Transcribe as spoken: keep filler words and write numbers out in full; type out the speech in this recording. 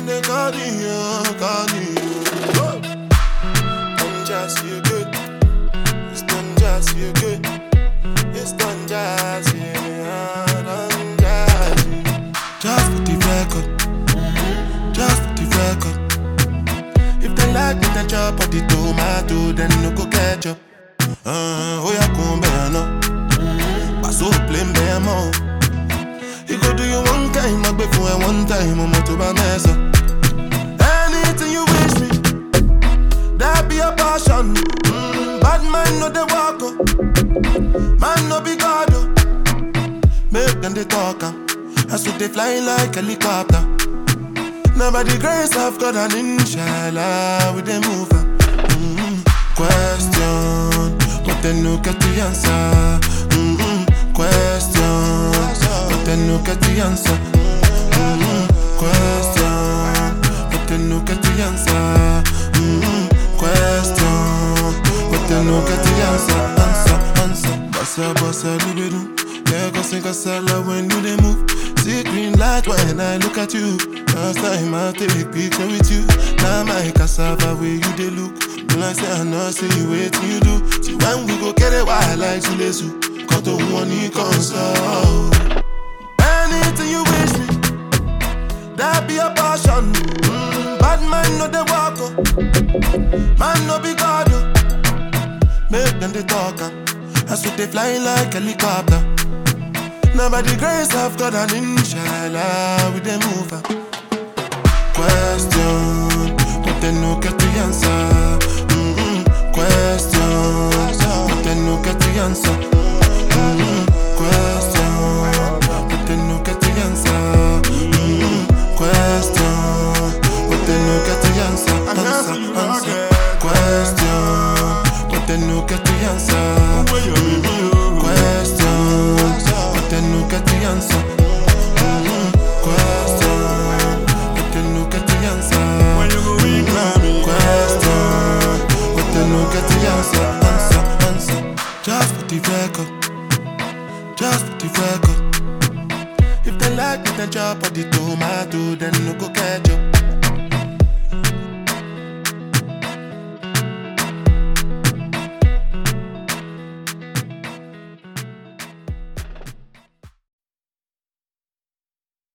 they call you, call you. Don't just you good. It's done just you good. It's done just yeah, done just you. Just for the record, just for the record. If they like me, then chop up the tomato, then no go ketchup. Uh, oh yeah, come bear no. Pass up plain bear more. You go do you one time, I before one time, I'm to my mess up. Anything you wish me, that be a passion. Mm, bad man no they walk up, man no be God. Make them they talk up, as if they fly like helicopter. Now by the grace of God and inshallah, we they move up. Mm-hmm. Question, but then no get the answer. Mm-hmm. Question, but then no get the answer. Mm-hmm. Question, but then no get the answer. Mm-hmm. Question, but then no get the answer. Answer, answer. Bossa, bossa, libido. Yeah, go sing a salad when you they move. See green light when I look at you. Last time I take a picture with you. Now my cassava where you they look. When I say I know, say you wait till you do. See when we go get it wild like Chilesu. Got to one you console. Anything you wish me, that be a passion. Mm, bad man no they walk up, man no be God. Make them they talk up, as if they fly like helicopter. Now by the grace of God and inshallah, we they move up. Question, but then no get the answer. Mm-mm. Question, but then no get the answer. Mm-mm. Question, but then no get the answer. Mm-mm. Question, but then no get the answer. Answer, answer. Question, but then no get the answer. Mm-mm. Question, but then no get the answer. Mm-mm. Question, but then no get the answer. Mm-mm. Question, but then no get the answer. Answer, answer. Just for the record, just for the record. If they like me, then chop up the tomato, then no go ketchup.